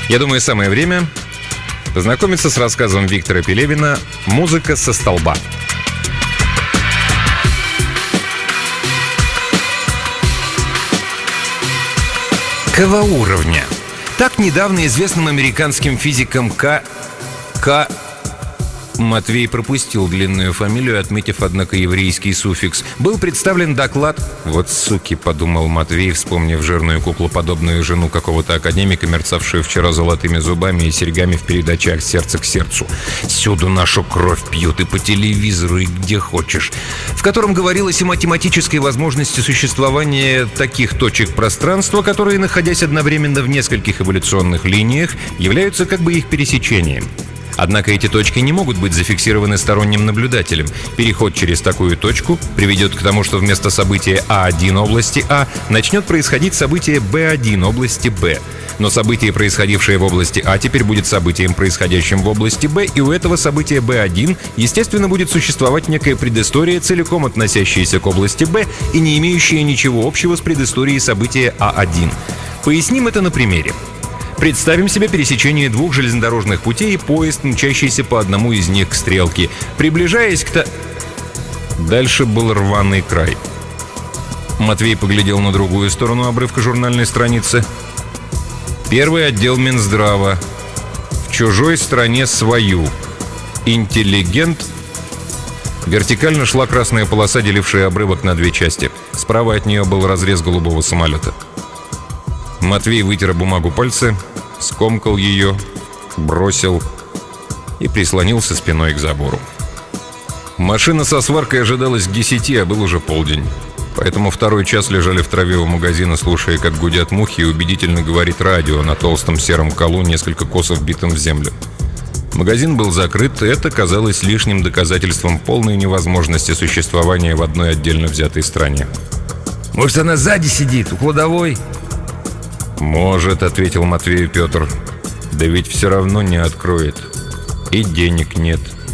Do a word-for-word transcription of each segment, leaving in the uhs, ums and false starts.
Я думаю, самое время познакомиться с рассказом Виктора Пелевина «Музыка со столба». Какого уровня? Так недавно известным американским физиком К. К. Матвей пропустил длинную фамилию, отметив, однако, еврейский суффикс. Был представлен доклад... «Вот суки», — подумал Матвей, вспомнив жирную куклоподобную жену какого-то академика, мерцавшую вчера золотыми зубами и серьгами в передачах «Сердце к сердцу». «Всюду нашу кровь пьют, и по телевизору, и где хочешь», в котором говорилось о математической возможности существования таких точек пространства, которые, находясь одновременно в нескольких эволюционных линиях, являются как бы их пересечением. Однако эти точки не могут быть зафиксированы сторонним наблюдателем. Переход через такую точку приведет к тому, что вместо события А один области А начнет происходить событие Б один области Б. Но событие, происходившее в области А, теперь будет событием, происходящим в области Б, и у этого события Б один, естественно, будет существовать некая предыстория, целиком относящаяся к области Б и не имеющая ничего общего с предысторией события А один. Поясним это на примере. Представим себе пересечение двух железнодорожных путей и поезд, мчащийся по одному из них к стрелке. Приближаясь к... Та... Дальше был рваный край. Матвей поглядел на другую сторону обрывка журнальной страницы. Первый отдел Минздрава. В чужой стране свою. Интеллигент. Вертикально шла красная полоса, делившая обрывок на две части. Справа от нее был разрез голубого самолета. Матвей вытер бумагу пальцы, скомкал ее, бросил и прислонился спиной к забору. Машина со сваркой ожидалась к десяти, а был уже полдень. Поэтому второй час лежали в траве у магазина, слушая, как гудят мухи, и убедительно говорит радио на толстом сером колу, несколько косов битым в землю. Магазин был закрыт, и это казалось лишним доказательством полной невозможности существования в одной отдельно взятой стране. «Может, она сзади сидит, у кладовой?» «Может», — ответил Матвею Петр. «Да ведь все равно не откроет. И денег нет».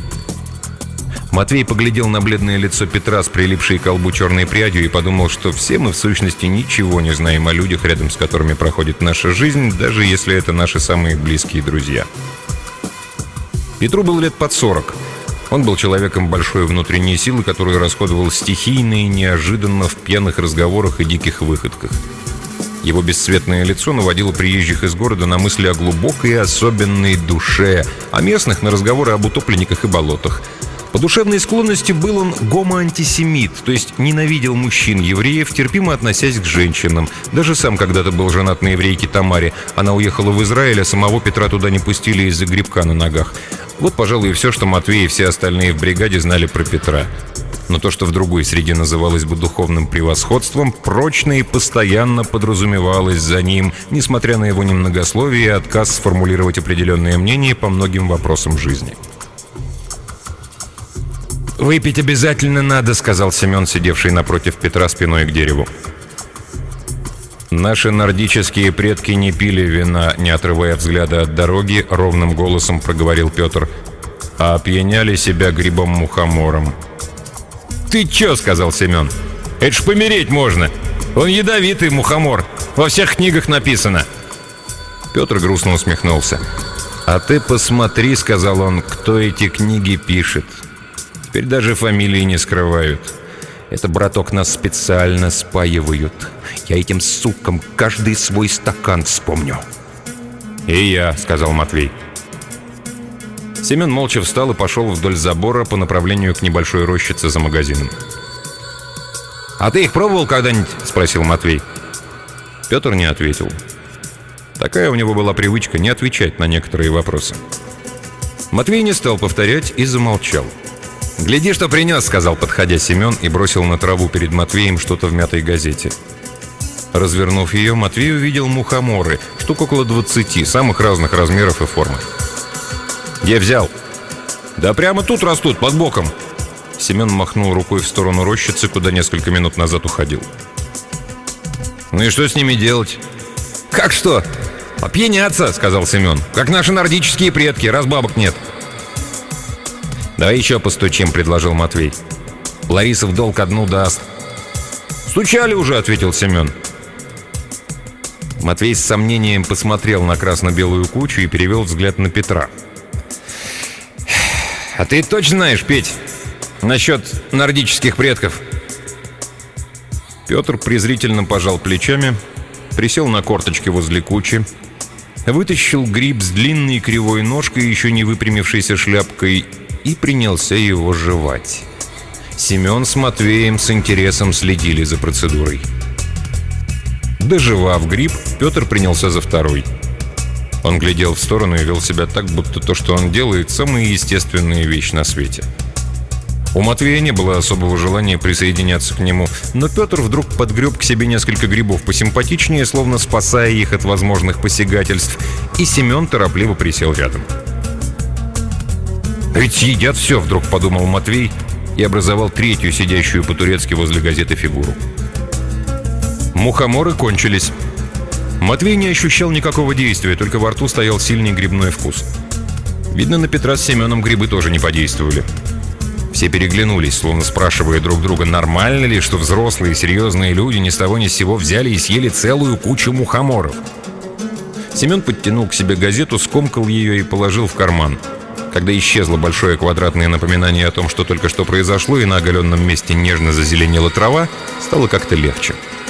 Матвей поглядел на бледное лицо Петра с прилипшей к колбу черной прядью и подумал, что все мы в сущности ничего не знаем о людях, рядом с которыми проходит наша жизнь, даже если это наши самые близкие друзья. Петру был лет под сорок. Он был человеком большой внутренней силы, которую расходовал стихийно и неожиданно в пьяных разговорах и диких выходках. Его бесцветное лицо наводило приезжих из города на мысли о глубокой и особенной душе, а местных на разговоры об утопленниках и болотах. По душевной склонности был он гомоантисемит, то есть ненавидел мужчин-евреев, терпимо относясь к женщинам. Даже сам когда-то был женат на еврейке Тамаре. Она уехала в Израиль, а самого Петра туда не пустили из-за грибка на ногах. Вот, пожалуй, и все, что Матвей и все остальные в бригаде знали про Петра. Но то, что в другой среде называлось бы духовным превосходством, прочно и постоянно подразумевалось за ним, несмотря на его немногословие и отказ сформулировать определенное мнение по многим вопросам жизни. «Выпить обязательно надо», — сказал Семен, сидевший напротив Петра спиной к дереву. «Наши нордические предки не пили вина», — не отрывая взгляда от дороги, ровным голосом проговорил Петр, «а опьяняли себя грибом-мухомором». «Ты чё?» — сказал Семен. «Это ж помереть можно. Он ядовитый мухомор. Во всех книгах написано». Петр грустно усмехнулся. «А ты посмотри», — сказал он, — «кто эти книги пишет. Теперь даже фамилии не скрывают. Это, браток, нас специально спаивают. Я этим сукам каждый свой стакан вспомню». «И я», — сказал Матвей. Семен молча встал и пошел вдоль забора по направлению к небольшой рощице за магазином. «А ты их пробовал когда-нибудь?» — спросил Матвей. Петр не ответил. Такая у него была привычка не отвечать на некоторые вопросы. Матвей не стал повторять и замолчал. «Гляди, что принес», — сказал, подходя Семен, и бросил на траву перед Матвеем что-то в мятой газете. Развернув ее, Матвей увидел мухоморы, штук около двадцати, самых разных размеров и формы. «Где взял?» «Да прямо тут растут, под боком». Семен махнул рукой в сторону рощицы, куда несколько минут назад уходил. «Ну и что с ними делать?» «Как что? Опьяняться», — сказал Семен. «Как наши нордические предки, раз бабок нет». «Давай еще постучим», — предложил Матвей. «Лариса в долг одну даст». «Стучали уже», — ответил Семен. Матвей с сомнением посмотрел на красно-белую кучу и перевел взгляд на Петра. «А ты точно знаешь, Петь, насчет нордических предков?» Петр презрительно пожал плечами, присел на корточки возле кучи, вытащил гриб с длинной кривой ножкой и еще не выпрямившейся шляпкой и принялся его жевать. Семен с Матвеем с интересом следили за процедурой. Дожевав гриб, Петр принялся за второй. Он глядел в сторону и вел себя так, будто то, что он делает, самая естественная вещь на свете. У Матвея не было особого желания присоединяться к нему, но Петр вдруг подгреб к себе несколько грибов посимпатичнее, словно спасая их от возможных посягательств, и Семен торопливо присел рядом. «А ведь едят все», — вдруг подумал Матвей и образовал третью, сидящую по-турецки возле газеты, фигуру. Мухоморы кончились. Матвей не ощущал никакого действия, только во рту стоял сильный грибной вкус. Видно, на Петра с Семеном грибы тоже не подействовали. Все переглянулись, словно спрашивая друг друга, нормально ли, что взрослые серьезные люди ни с того ни с сего взяли и съели целую кучу мухоморов. Семен подтянул к себе газету, скомкал ее и положил в карман. Когда исчезло большое квадратное напоминание о том, что только что произошло, и на оголенном месте нежно зазеленела трава, стало как-то легче.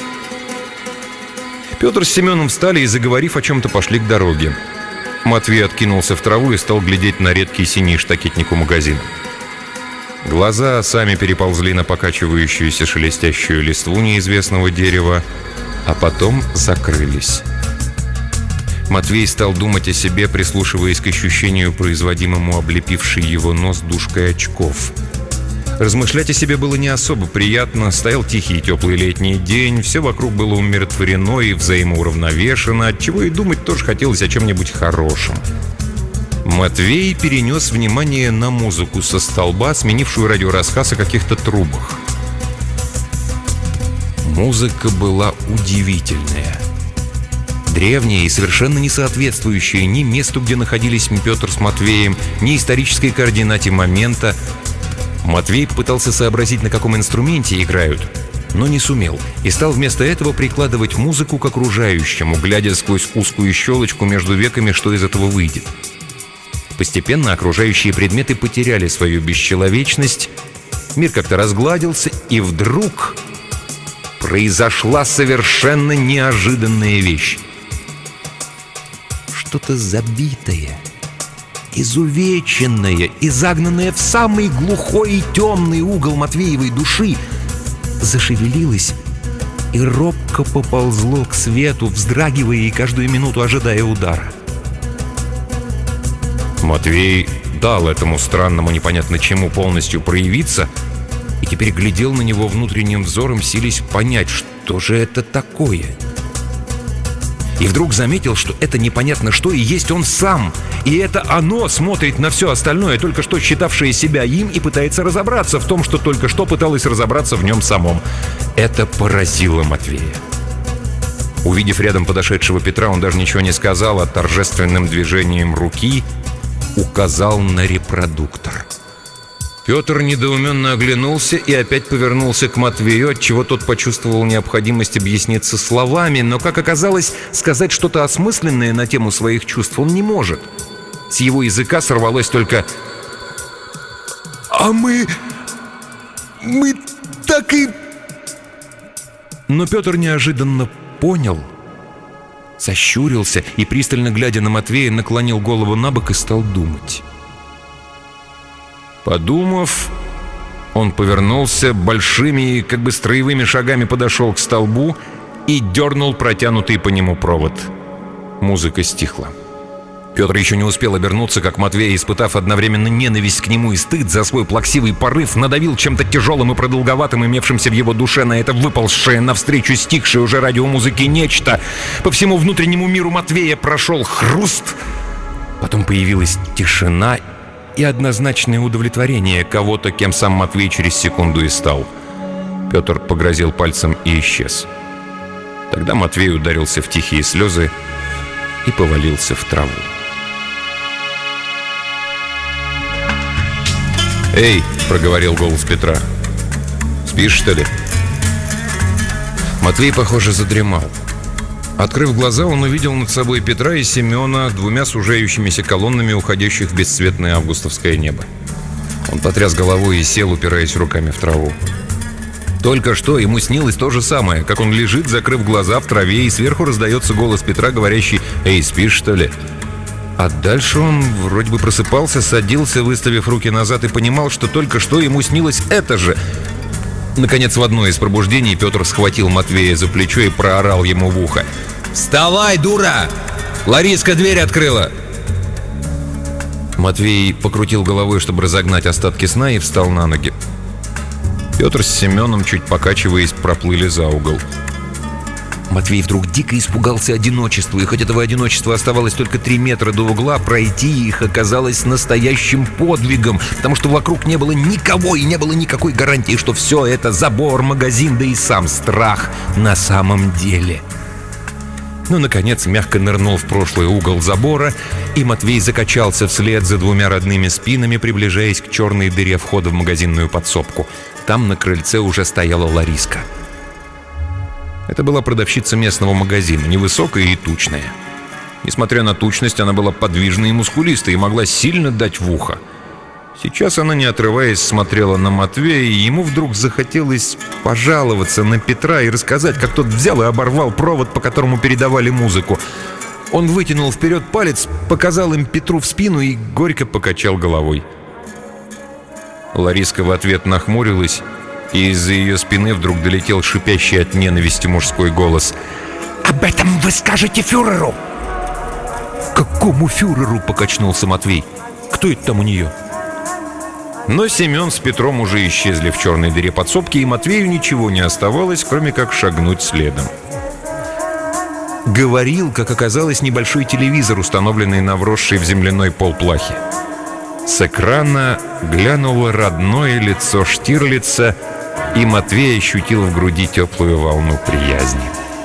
Петр с Семеном встали и, заговорив о чем-то, пошли к дороге. Матвей откинулся в траву и стал глядеть на редкий синий штакетник у магазина. Глаза сами переползли на покачивающуюся шелестящую листву неизвестного дерева, а потом закрылись. Матвей стал думать о себе, прислушиваясь к ощущению, производимому облепившей его нос дужкой очков. Размышлять о себе было не особо приятно. Стоял тихий и теплый летний день, все вокруг было умиротворено и взаимоуравновешено, отчего и думать тоже хотелось о чем-нибудь хорошем. Матвей перенес внимание на музыку со столба, сменившую радиорассказ о каких-то трубах. Музыка была удивительная. Древняя и совершенно не соответствующая ни месту, где находились Петр с Матвеем, ни исторической координате момента. Матвей пытался сообразить, на каком инструменте играют, но не сумел, и стал вместо этого прикладывать музыку к окружающему, глядя сквозь узкую щелочку между веками, что из этого выйдет. Постепенно окружающие предметы потеряли свою бесчеловечность, мир как-то разгладился, и вдруг произошла совершенно неожиданная вещь. Что-то забитое, изувеченное и загнанное в самый глухой и темный угол Матвеевой души зашевелилось и робко поползло к свету, вздрагивая и каждую минуту ожидая удара. Матвей дал этому странному непонятно чему полностью проявиться и теперь глядел на него внутренним взором, силясь понять, что же это такое. И вдруг заметил, что это непонятно что и есть он сам, и это оно смотрит на все остальное, только что считавшее себя им, и пытается разобраться в том, что только что пыталось разобраться в нем самом. Это поразило Матвея. Увидев рядом подошедшего Петра, он даже ничего не сказал, а торжественным движением руки указал на репродуктор. Петр недоуменно оглянулся и опять повернулся к Матвею, отчего тот почувствовал необходимость объясниться словами, но, как оказалось, сказать что-то осмысленное на тему своих чувств он не может. С его языка сорвалось только «А мы... мы так и...» Но Петр неожиданно понял, сощурился и, пристально глядя на Матвея, наклонил голову набок и стал думать. Подумав, он повернулся, большими, как бы строевыми шагами подошел к столбу и дернул протянутый по нему провод. Музыка стихла. Петр еще не успел обернуться, как Матвей, испытав одновременно ненависть к нему и стыд за свой плаксивый порыв, надавил чем-то тяжелым и продолговатым, имевшимся в его душе, на это выползшее навстречу стихшее уже радиомузыки нечто. По всему внутреннему миру Матвея прошел хруст, потом появилась тишина и однозначное удовлетворение кого-то, кем сам Матвей через секунду и стал. Петр погрозил пальцем и исчез. Тогда Матвей ударился в тихие слезы и повалился в траву. «Эй!» — проговорил голос Петра. «Спишь, что ли?» Матвей, похоже, задремал. Открыв глаза, он увидел над собой Петра и Семена, двумя сужающимися колоннами, уходящих в бесцветное августовское небо. Он потряс головой и сел, упираясь руками в траву. Только что ему снилось то же самое, как он лежит, закрыв глаза в траве, и сверху раздается голос Петра, говорящий: «Эй, спишь, что ли?» А дальше он вроде бы просыпался, садился, выставив руки назад, и понимал, что только что ему снилось это же. Наконец, в одно из пробуждений Петр схватил Матвея за плечо и проорал ему в ухо: «Вставай, дура! Лариска дверь открыла!» Матвей покрутил головой, чтобы разогнать остатки сна, и встал на ноги. Петр с Семеном, чуть покачиваясь, проплыли за угол. Матвей вдруг дико испугался одиночества, и хоть этого одиночества оставалось только три метра до угла, пройти их оказалось настоящим подвигом, потому что вокруг не было никого и не было никакой гарантии, что все это забор, магазин, да и сам страх на самом деле. Ну, наконец, мягко нырнул в прошлый угол забора, и Матвей закачался вслед за двумя родными спинами, приближаясь к черной дыре входа в магазинную подсобку. Там на крыльце уже стояла Лариска. Это была продавщица местного магазина, невысокая и тучная. Несмотря на тучность, она была подвижной и мускулистой и могла сильно дать в ухо. Сейчас она, не отрываясь, смотрела на Матвея, и ему вдруг захотелось пожаловаться на Петра и рассказать, как тот взял и оборвал провод, по которому передавали музыку. Он вытянул вперед палец, показал им Петру в спину и горько покачал головой. Лариска в ответ нахмурилась, и из-за ее спины вдруг долетел шипящий от ненависти мужской голос: «Об этом вы скажете фюреру!» «Какому фюреру?» — покачнулся Матвей. «Кто это там у нее?» Но Семен с Петром уже исчезли в черной дыре подсобки, и Матвею ничего не оставалось, кроме как шагнуть следом. Говорил, как оказалось, небольшой телевизор, установленный на вросшей в земляной пол плахе. С экрана глянуло родное лицо Штирлица, и Матвей ощутил в груди теплую волну приязни.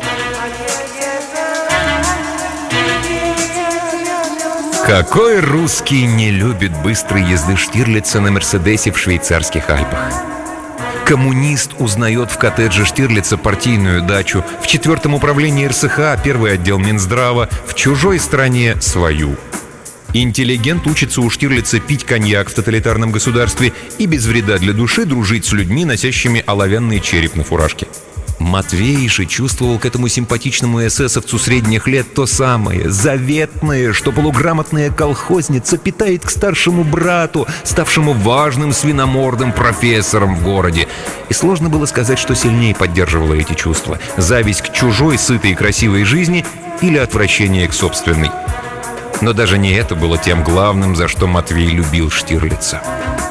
Какой русский не любит быстрой езды Штирлица на «Мерседесе» в швейцарских Альпах? Коммунист узнает в коттедже Штирлица партийную дачу, в четвертом управлении эр эс ха первый отдел Минздрава, в чужой стране свою. Интеллигент учится у Штирлица пить коньяк в тоталитарном государстве и без вреда для души дружить с людьми, носящими оловянный череп на фуражке. Матвей же чувствовал к этому симпатичному эсэсовцу средних лет то самое, заветное, что полуграмотная колхозница питает к старшему брату, ставшему важным свиномордым профессором в городе. И сложно было сказать, что сильнее поддерживало эти чувства: зависть к чужой, сытой и красивой жизни или отвращение к собственной. Но даже не это было тем главным, за что Матвей любил Штирлица.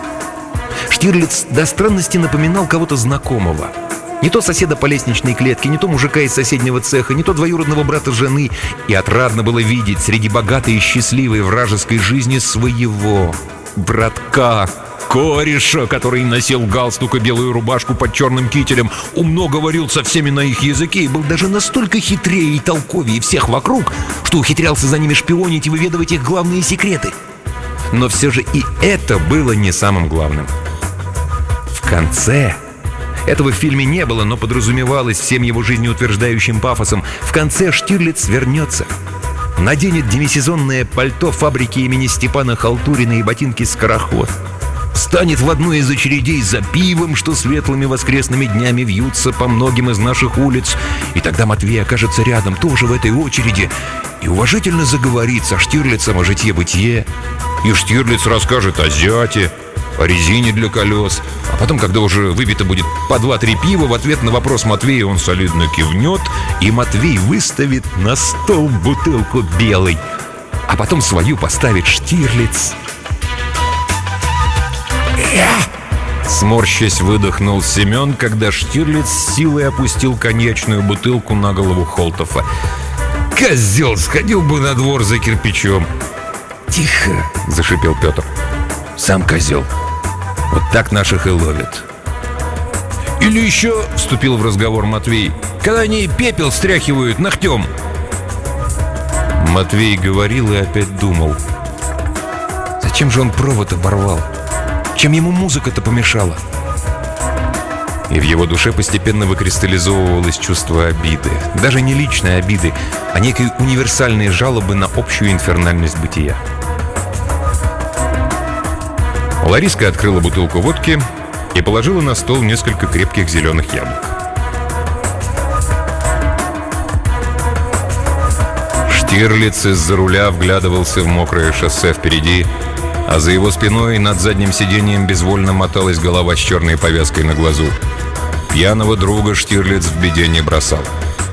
Штирлиц до странности напоминал кого-то знакомого. Не то соседа по лестничной клетке, не то мужика из соседнего цеха, не то двоюродного брата жены. И отрадно было видеть среди богатой и счастливой вражеской жизни своего братка, кореша, который носил галстук и белую рубашку под черным кителем, умно говорил со всеми на их языке и был даже настолько хитрее и толковее всех вокруг, что ухитрялся за ними шпионить и выведывать их главные секреты. Но все же и это было не самым главным. В конце... Этого в фильме не было, но подразумевалось всем его жизнеутверждающим пафосом. В конце Штирлиц вернется. Наденет демисезонное пальто фабрики имени Степана Халтурина и ботинки «Скороход». Станет в одной из очередей за пивом, что светлыми воскресными днями вьются по многим из наших улиц. И тогда Матвей окажется рядом, тоже в этой очереди, и уважительно заговорит со Штирлицем о житье-бытие. И Штирлиц расскажет о зяте, о резине для колес. А потом, когда уже выпито будет по два-три пива, в ответ на вопрос Матвея он солидно кивнет, и Матвей выставит на стол бутылку белой, а потом свою поставит Штирлиц. Сморщась, выдохнул Семен, когда Штирлиц с силой опустил коньячную бутылку на голову Холтофа. «Козел, сходил бы на двор за кирпичом!» «Тихо!» — зашипел Петр. «Сам козел. Вот так наших и ловят». «Или еще, — вступил в разговор Матвей, — когда они пепел стряхивают ногтем». Матвей говорил и опять думал: зачем же он провод оборвал? Чем ему музыка-то помешала? И в его душе постепенно выкристаллизовывалось чувство обиды. Даже не личной обиды, а некой универсальной жалобы на общую инфернальность бытия. Лариска открыла бутылку водки и положила на стол несколько крепких зеленых яблок. Штирлиц из-за руля вглядывался в мокрое шоссе впереди, а за его спиной над задним сиденьем безвольно моталась голова с черной повязкой на глазу. Пьяного друга Штирлиц в беде не бросал.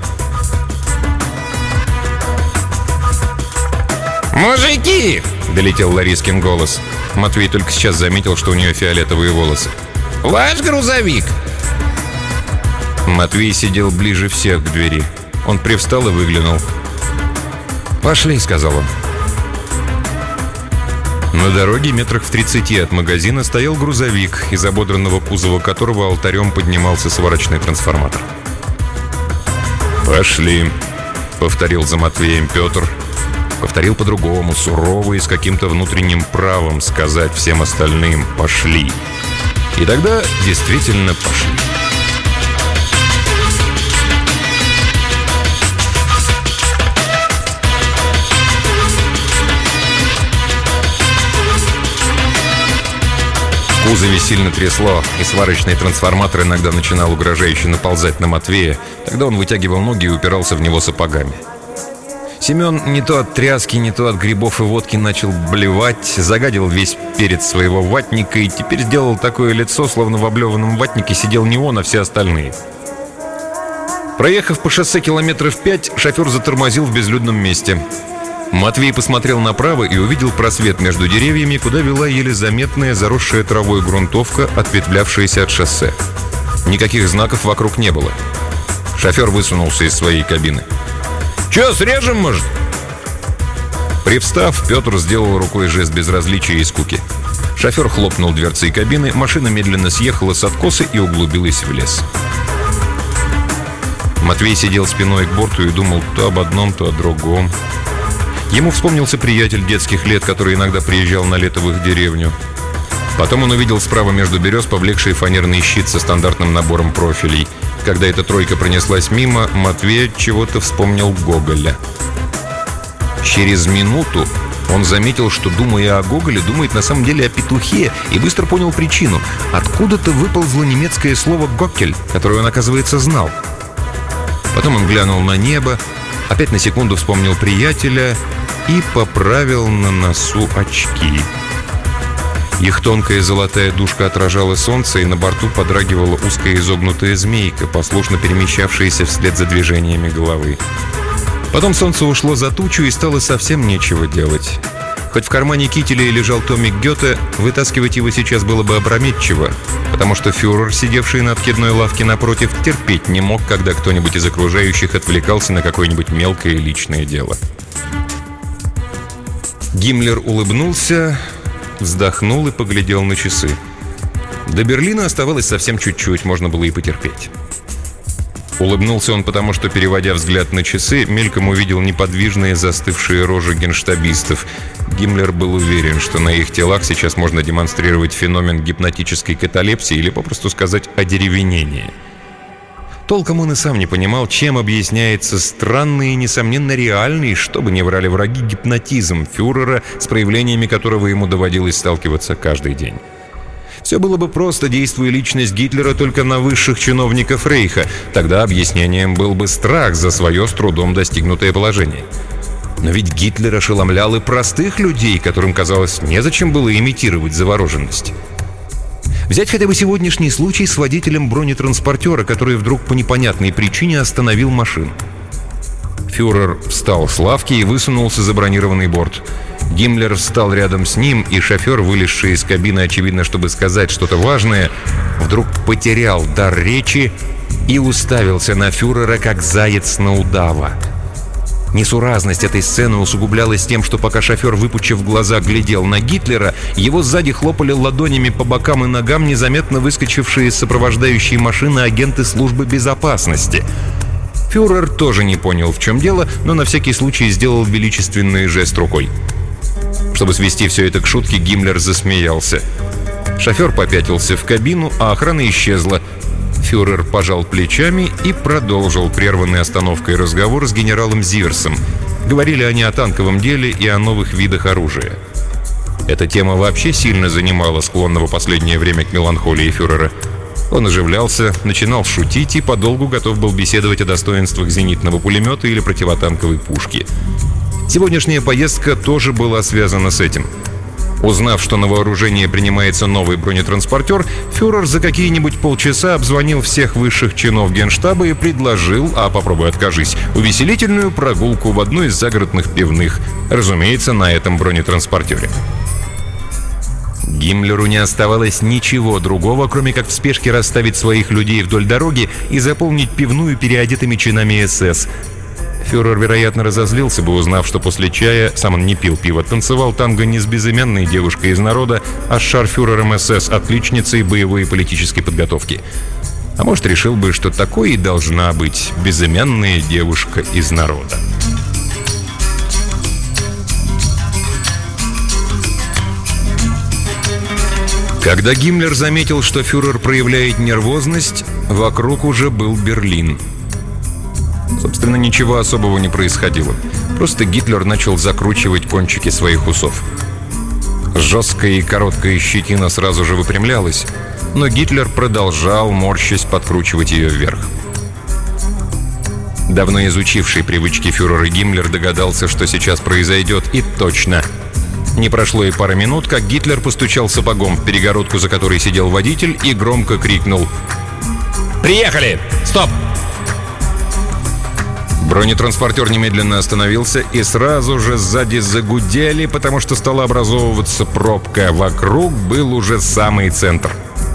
«Мужики!» — долетел Ларискин голос. Матвей только сейчас заметил, что у нее фиолетовые волосы. «Ваш грузовик!» Матвей сидел ближе всех к двери. Он привстал и выглянул. «Пошли», — сказал он. На дороге метрах в тридцати от магазина стоял грузовик, из ободранного кузова которого алтарем поднимался сварочный трансформатор. «Пошли», — повторил за Матвеем Петр. Повторил по-другому, сурово и с каким-то внутренним правом сказать всем остальным «пошли». И тогда действительно пошли. В кузове сильно трясло, и сварочный трансформатор иногда начинал угрожающе наползать на Матвея. Тогда он вытягивал ноги и упирался в него сапогами. Семен не то от тряски, не то от грибов и водки начал блевать, загадил весь перец своего ватника и теперь сделал такое лицо, словно в облеванном ватнике сидел не он, а все остальные. Проехав по шоссе километров пять, шофер затормозил в безлюдном месте. Матвей посмотрел направо и увидел просвет между деревьями, куда вела еле заметная заросшая травой грунтовка, ответвлявшаяся от шоссе. Никаких знаков вокруг не было. Шофер высунулся из своей кабины. «Че, срежем, может?» Привстав, Петр сделал рукой жест безразличия и скуки. Шофер хлопнул дверцей кабины, машина медленно съехала с откоса и углубилась в лес. Матвей сидел спиной к борту и думал то об одном, то о другом. Ему вспомнился приятель детских лет, который иногда приезжал на лето в их деревню. Потом он увидел справа между берез повлекший фанерный щит со стандартным набором профилей. Когда эта тройка пронеслась мимо, Матвей чего-то вспомнил Гоголя. Через минуту он заметил, что, думая о Гоголе, думает на самом деле о петухе, и быстро понял причину. Откуда-то выползло немецкое слово «гоккель», которое он, оказывается, знал. Потом он глянул на небо, опять на секунду вспомнил приятеля и поправил на носу очки. Их тонкая золотая дужка отражала солнце, и на борту подрагивала узкая изогнутая змейка, послушно перемещавшаяся вслед за движениями головы. Потом солнце ушло за тучу, и стало совсем нечего делать. Хоть в кармане кителя и лежал томик Гёте, вытаскивать его сейчас было бы опрометчиво, потому что фюрер, сидевший на откидной лавке напротив, терпеть не мог, когда кто-нибудь из окружающих отвлекался на какое-нибудь мелкое личное дело. Гиммлер улыбнулся, вздохнул и поглядел на часы. До Берлина оставалось совсем чуть-чуть, можно было и потерпеть. Улыбнулся он потому, что, переводя взгляд на часы, мельком увидел неподвижные застывшие рожи генштабистов. Гиммлер был уверен, что на их телах сейчас можно демонстрировать феномен гипнотической каталепсии или, попросту сказать, одеревенения. Толком он и сам не понимал, чем объясняется странный и, несомненно, реальный, что бы ни врали враги, гипнотизм фюрера, с проявлениями которого ему доводилось сталкиваться каждый день. Все было бы просто, действуя личность Гитлера только на высших чиновников Рейха. Тогда объяснением был бы страх за свое с трудом достигнутое положение. Но ведь Гитлер ошеломлял и простых людей, которым, казалось, незачем было имитировать завороженность. Взять хотя бы сегодняшний случай с водителем бронетранспортера, который вдруг по непонятной причине остановил машину. Фюрер встал с лавки и высунулся за бронированный борт. Гиммлер встал рядом с ним, и шофер, вылезший из кабины, очевидно, чтобы сказать что-то важное, вдруг потерял дар речи и уставился на фюрера, как заяц на удава. Несуразность этой сцены усугублялась тем, что пока шофер, выпучив глаза, глядел на Гитлера, его сзади хлопали ладонями по бокам и ногам незаметно выскочившие из сопровождающей машины агенты службы безопасности. Фюрер тоже не понял, в чем дело, но на всякий случай сделал величественный жест рукой. Чтобы свести все это к шутке, Гиммлер засмеялся. Шофер попятился в кабину, а охрана исчезла. Фюрер пожал плечами и продолжил прерванный остановкой разговор с генералом Зиверсом. Говорили они о танковом деле и о новых видах оружия. Эта тема вообще сильно занимала склонного последнее время к меланхолии фюрера. Он оживлялся, начинал шутить и подолгу готов был беседовать о достоинствах зенитного пулемета или противотанковой пушки. Сегодняшняя поездка тоже была связана с этим. Узнав, что на вооружение принимается новый бронетранспортер, фюрер за какие-нибудь полчаса обзвонил всех высших чинов Генштаба и предложил, а попробуй откажись, увеселительную прогулку в одну из загородных пивных, разумеется, на этом бронетранспортере. Гиммлеру не оставалось ничего другого, кроме как в спешке расставить своих людей вдоль дороги и заполнить пивную переодетыми чинами эс эс. Фюрер, вероятно, разозлился бы, узнав, что после чая, сам он не пил пиво, танцевал танго не с безымянной девушкой из народа, а с шарфюрером эс эс, отличницей боевой и политической подготовки. А может, решил бы, что такой и должна быть безымянная девушка из народа. Когда Гиммлер заметил, что фюрер проявляет нервозность, вокруг уже был Берлин. Собственно, ничего особого не происходило. Просто Гитлер начал закручивать кончики своих усов. Жесткая и короткая щетина сразу же выпрямлялась, но Гитлер продолжал, морщась, подкручивать ее вверх. Давно изучивший привычки фюрера Гиммлер догадался, что сейчас произойдет, и точно. Не прошло и пары минут, как Гитлер постучал сапогом в перегородку, за которой сидел водитель, и громко крикнул: «Приехали! Стоп!» Бронетранспортер немедленно остановился, и сразу же сзади загудели, потому что стала образовываться пробка. Вокруг был уже самый центр.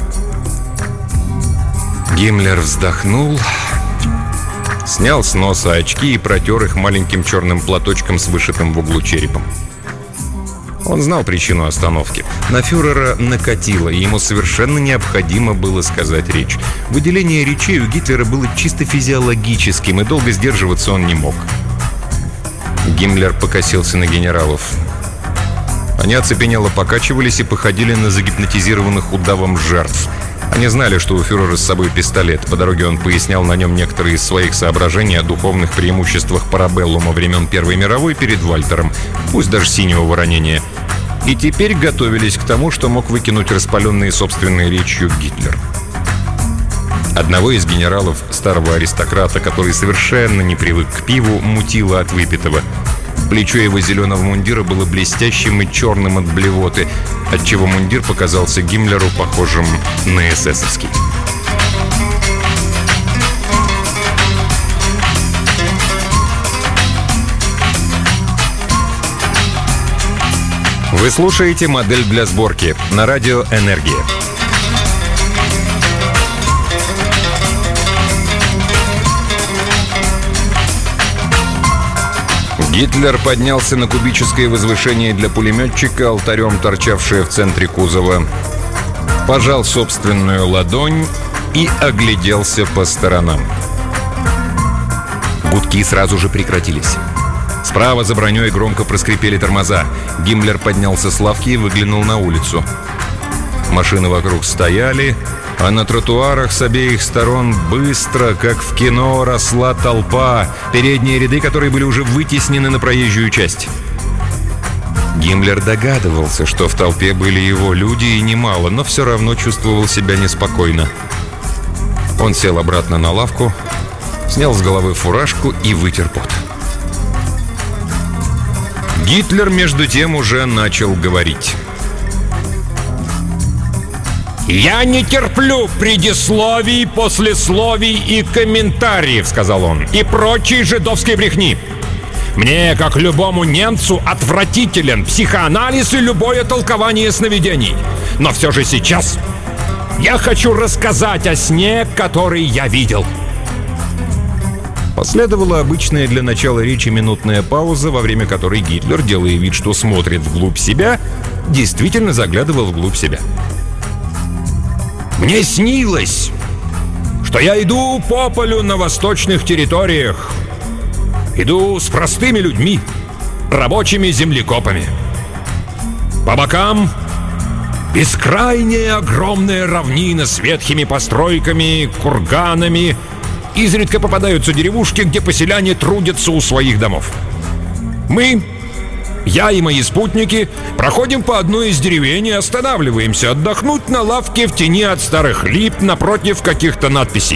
Гиммлер вздохнул, снял с носа очки и протер их маленьким черным платочком с вышитым в углу черепом. Он знал причину остановки. На фюрера накатило, и ему совершенно необходимо было сказать речь. Выделение речей у Гитлера было чисто физиологическим, и долго сдерживаться он не мог. Гиммлер покосился на генералов. Они оцепенело покачивались и походили на загипнотизированных удавом жертв. Они знали, что у фюрера с собой пистолет. По дороге он пояснял на нем некоторые из своих соображений о духовных преимуществах парабеллума времен Первой мировой перед Вальтером, пусть даже синего воронения. И теперь готовились к тому, что мог выкинуть распаленные собственной речью Гитлер. Одного из генералов, старого аристократа, который совершенно не привык к пиву, мутило от выпитого. Плечо его зеленого мундира было блестящим и черным от блевоты, отчего мундир показался Гиммлеру похожим на эсэсовский. Вы слушаете «Модель для сборки» на радио «Энергия». Гитлер поднялся на кубическое возвышение для пулеметчика, алтарем торчавшее в центре кузова, пожал собственную ладонь и огляделся по сторонам. Гудки сразу же прекратились. Справа за броней громко проскрипели тормоза. Гиммлер поднялся с лавки и выглянул на улицу. Машины вокруг стояли, а на тротуарах с обеих сторон быстро, как в кино, росла толпа, передние ряды которой были уже вытеснены на проезжую часть. Гиммлер догадывался, что в толпе были его люди и немало, но все равно чувствовал себя неспокойно. Он сел обратно на лавку, снял с головы фуражку и вытер пот. Гитлер, между тем, уже начал говорить. «Я не терплю предисловий, послесловий и комментариев», — сказал он, — «и прочей жидовской брехни. Мне, как любому немцу, отвратителен психоанализ и любое толкование сновидений. Но все же сейчас я хочу рассказать о сне, который я видел». Последовала обычная для начала речи минутная пауза, во время которой Гитлер, делая вид, что смотрит вглубь себя, действительно заглядывал вглубь себя. «Мне снилось, что я иду по полю на восточных территориях. Иду с простыми людьми, рабочими землекопами. По бокам Бескрайняя огромная равнина с ветхими постройками, курганами. Изредка попадаются деревушки, где поселяне трудятся у своих домов. Мы, я и мои спутники, проходим по одной из деревень и останавливаемся отдохнуть на лавке в тени от старых лип напротив каких-то надписей.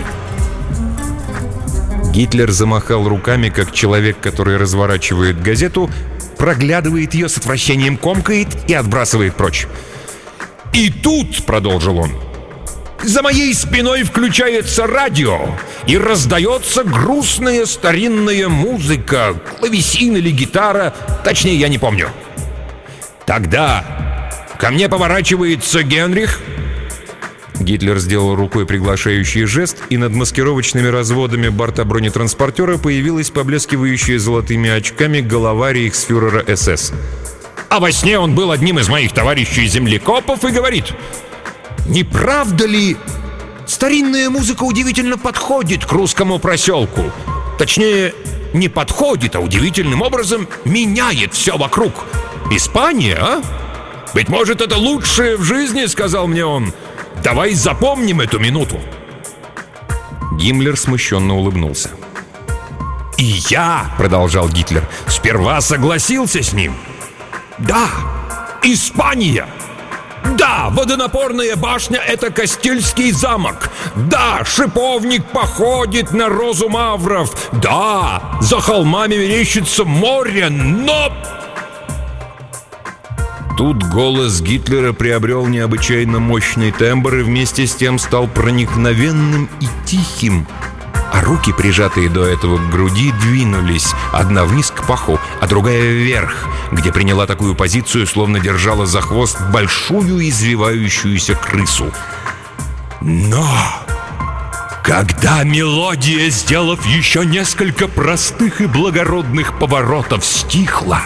Гитлер замахал руками, как человек, который разворачивает газету, проглядывает ее с отвращением, комкает и отбрасывает прочь. «И тут, — продолжил он, — за моей спиной включается радио, и раздается грустная старинная музыка, клавесин или гитара, точнее, я не помню. Тогда ко мне поворачивается Генрих». Гитлер сделал рукой приглашающий жест, и над маскировочными разводами борта бронетранспортера появилась поблескивающая золотыми очками голова рейхсфюрера СС. А во сне он был одним из моих товарищей-землекопов и говорит: «Не правда ли, старинная музыка удивительно подходит к русскому проселку? Точнее, не подходит, а удивительным образом меняет все вокруг. Испания, а? Быть может, это лучшее в жизни, — сказал мне он. Давай запомним эту минуту». Гиммлер смущенно улыбнулся. «И я, — продолжал Гитлер, — сперва согласился с ним. Да, Испания! Да, водонапорная башня — это Кастильский замок. Да, шиповник походит на розу мавров. Да, за холмами мерещится море, но...» Тут голос Гитлера приобрел необычайно мощный тембр и вместе с тем стал проникновенным и тихим. А руки, прижатые до этого к груди, двинулись, одна вниз к паху, а другая вверх, где приняла такую позицию, словно держала за хвост большую извивающуюся крысу. Но когда мелодия, сделав еще несколько простых и благородных поворотов, стихла,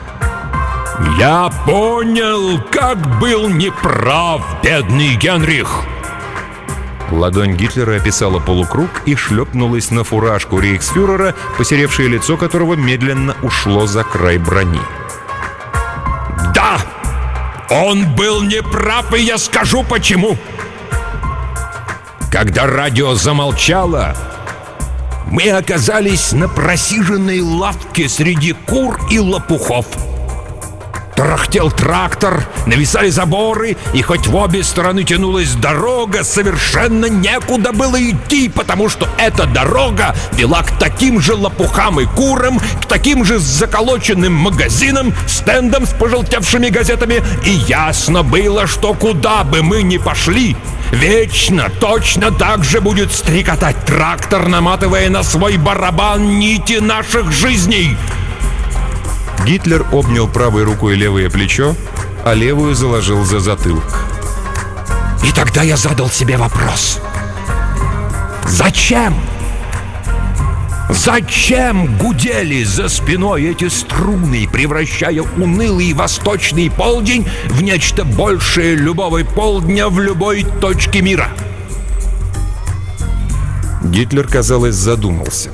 я понял, как был неправ бедный Генрих. Ладонь Гитлера описала полукруг и шлепнулась на фуражку рейхсфюрера, посеревшее лицо которого медленно ушло за край брони. Да, он был неправ, и я скажу почему. Когда радио замолчало, мы оказались на просиженной лавке среди кур и лопухов. Тарахтел трактор, нависали заборы, и хоть в обе стороны тянулась дорога, совершенно некуда было идти, потому что эта дорога вела к таким же лопухам и курам, к таким же заколоченным магазинам, стендам с пожелтевшими газетами, и ясно было, что куда бы мы ни пошли, вечно точно так же будет стрекотать трактор, наматывая на свой барабан нити наших жизней. Гитлер обнял правой рукой левое плечо, а левую заложил за затылок. И тогда я задал себе вопрос: зачем? Зачем гудели за спиной эти струны, превращая унылый восточный полдень в нечто большее любого полдня в любой точке мира? Гитлер, казалось, задумался.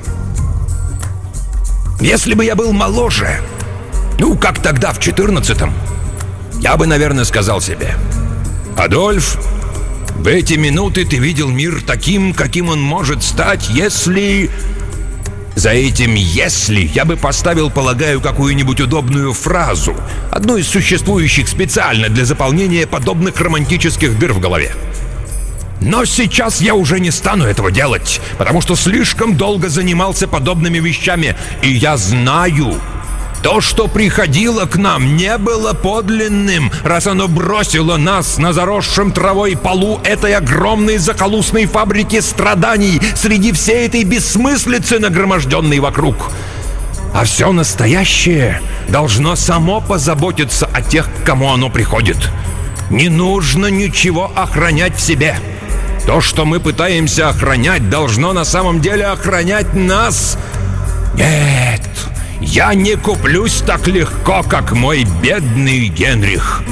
Если бы я был моложе, ну, как тогда, в четырнадцатом, я бы, наверное, сказал себе: Адольф, в эти минуты ты видел мир таким, каким он может стать, если... За этим «если» я бы поставил, полагаю, какую-нибудь удобную фразу, одну из существующих специально для заполнения подобных романтических дыр в голове. Но сейчас я уже не стану этого делать, потому что слишком долго занимался подобными вещами, и я знаю... То, что приходило к нам, не было подлинным, раз оно бросило нас на заросшем травой полу этой огромной захолустной фабрики страданий среди всей этой бессмыслицы, нагроможденной вокруг. А все настоящее должно само позаботиться о тех, к кому оно приходит. Не нужно ничего охранять в себе. То, что мы пытаемся охранять, должно на самом деле охранять нас. Нет, я не куплюсь так легко, как мой бедный Генрих.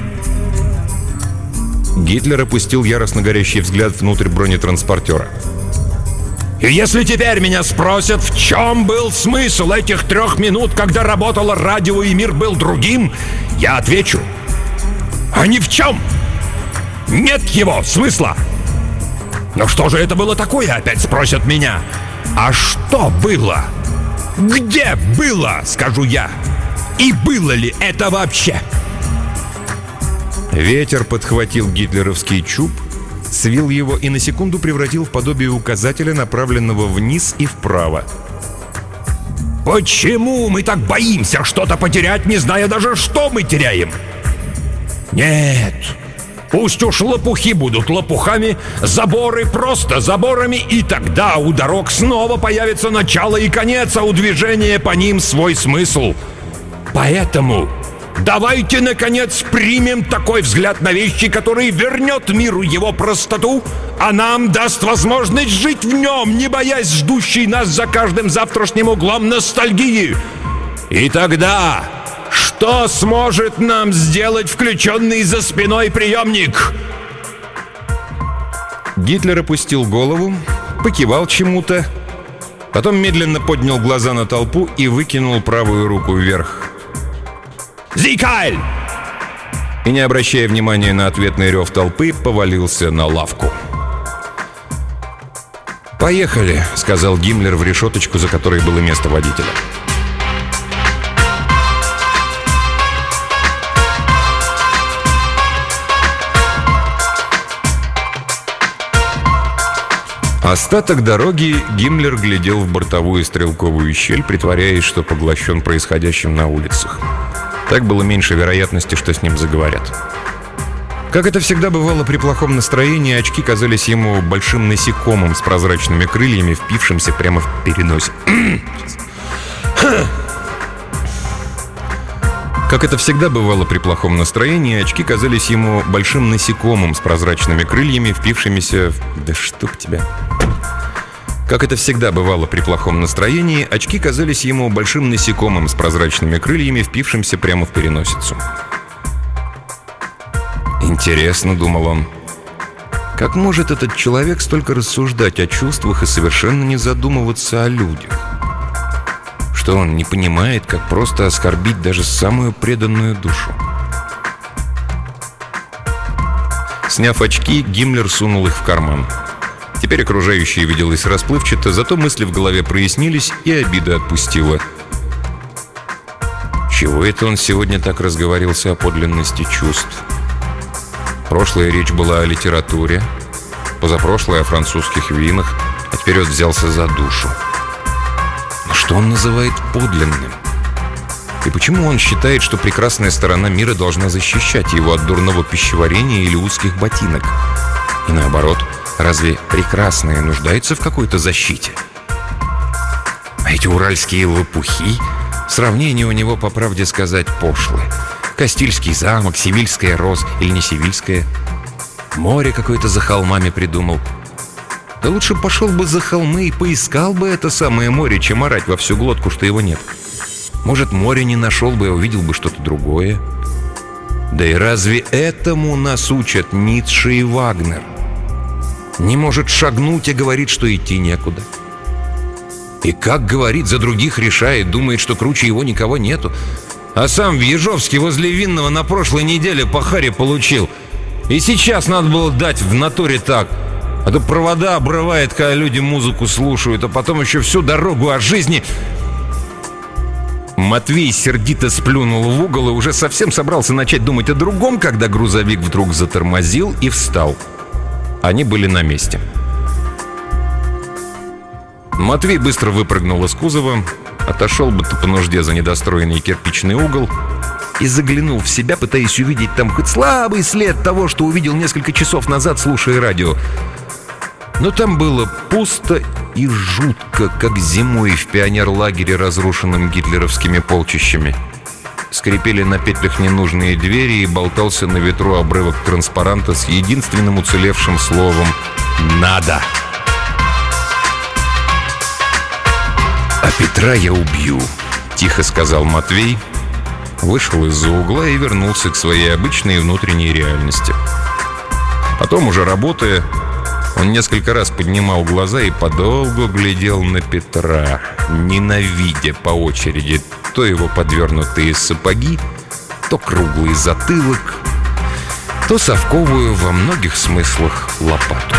Гитлер опустил яростно горящий взгляд внутрь бронетранспортера. И если теперь меня спросят, в чем был смысл этих трех минут, когда работало радио и мир был другим, я отвечу: а ни в чем. Нет его смысла. Но что же это было такое, опять спросят меня. А что было? Где было, скажу я? И было ли это вообще? Ветер подхватил гитлеровский чуб, свил его и на секунду превратил в подобие указателя, направленного вниз и вправо. Почему мы так боимся что-то потерять, не зная даже, что мы теряем? Нет, пусть уж лопухи будут лопухами, заборы просто заборами, и тогда у дорог снова появится начало и конец, а у движения по ним свой смысл. Поэтому давайте, наконец, примем такой взгляд на вещи, который вернет миру его простоту, а нам даст возможность жить в нем, не боясь ждущей нас за каждым завтрашним углом ностальгии. И тогда что сможет нам сделать включенный за спиной приемник? Гитлер опустил голову, покивал чему-то, потом медленно поднял глаза на толпу и выкинул правую руку вверх. «Зикайль!» И, не обращая внимания на ответный рев толпы, повалился на лавку. «Поехали», — сказал Гиммлер в решеточку, за которой было место водителя. Остаток дороги Гиммлер глядел в бортовую стрелковую щель, притворяясь, что поглощен происходящим на улицах. Так было меньше вероятности, что с ним заговорят. Как это всегда бывало при плохом настроении, очки казались ему большим насекомым с прозрачными крыльями, впившимся прямо в переносицу. Как это всегда бывало при плохом настроении, очки казались ему большим насекомым с прозрачными крыльями, впившимися в... Да чтоб тебя... Как это всегда бывало при плохом настроении, очки казались ему большим насекомым с прозрачными крыльями, впившимся прямо в переносицу. «Интересно», — думал он, — «как может этот человек столько рассуждать о чувствах и совершенно не задумываться о людях? Что он не понимает, как просто оскорбить даже самую преданную душу?» Сняв очки, Гиммлер сунул их в карман. Теперь окружающее виделось расплывчато, зато мысли в голове прояснились, и обида отпустила. Чего это он сегодня так разговорился о подлинности чувств? Прошлая речь была о литературе, позапрошлая — о французских винах, а теперь вот взялся за душу. Но что он называет подлинным? И почему он считает, что прекрасная сторона мира должна защищать его от дурного пищеварения или узких ботинок? И наоборот, разве прекрасное нуждается в какой-то защите? А эти уральские лопухи, сравнение у него, по правде сказать, пошлое. Кастильский замок, Севильская роз или не Севильская. Море какое-то за холмами придумал. Да лучше пошел бы за холмы и поискал бы это самое море, чем орать во всю глотку, что его нет. Может, море не нашел бы, а увидел бы что-то другое. Да и разве этому нас учат Ницше и Вагнер? Не может шагнуть, а говорит, что идти некуда. И как говорит, за других решает, думает, что круче его никого нету. А сам в Ежовске возле Винного на прошлой неделе по харе получил. И сейчас надо было дать в натуре так. А то провода обрывает, когда люди музыку слушают, а потом еще всю дорогу о жизни... Матвей сердито сплюнул в угол и уже совсем собрался начать думать о другом, когда грузовик вдруг затормозил и встал. Они были на месте. Матвей быстро выпрыгнул из кузова, отошел будто по нужде за недостроенный кирпичный угол и заглянул в себя, пытаясь увидеть там хоть слабый след того, что увидел несколько часов назад, слушая радио. Но там было пусто и жутко, как зимой в пионерлагере, разрушенном гитлеровскими полчищами. Скрипели на петлях ненужные двери, и болтался на ветру обрывок транспаранта с единственным уцелевшим словом «Надо». «А Петра я убью», — тихо сказал Матвей, вышел из-за угла и вернулся к своей обычной внутренней реальности. Потом, уже работая, он несколько раз поднимал глаза и подолгу глядел на Петра, ненавидя по очереди то его подвернутые сапоги, то круглый затылок, то совковую во многих смыслах лопату.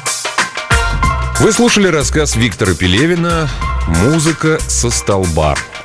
Вы слушали рассказ Виктора Пелевина «Музыка со столба».